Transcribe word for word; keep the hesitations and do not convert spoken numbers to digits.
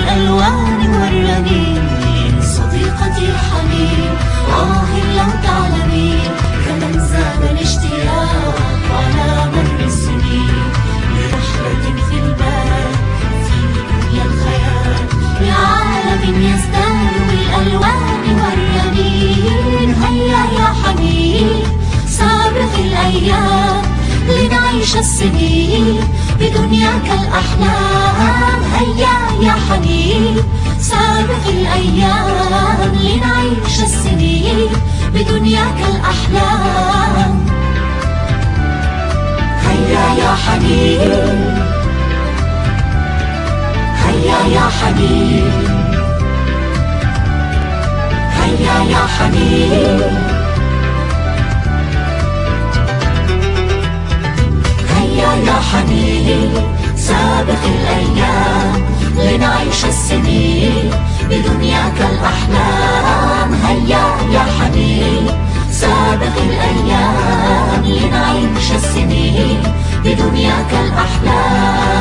بالألوان والرنين. صديقتي الحنين آه لو تعلمين كمن زاد الاشتياق على مر السنين لرحلة في البال في دنيا الخيال، لعالم يزداد بالألوان والرنين. هيا يا حنين سابق الأيام لنعيش السنين بدنياك الأحلام. هيا يا حنين سابق الأيام لنعيش السنين بدنياك الأحلام. هيا يا حنين هيا يا حنين هيا يا حنين هيا يا حنين سابق الأيام لنعيش السنين بدنياك الأحلام. هيا يا حنين سابق الأيام لنعيش السنين بدنياك الأحلام.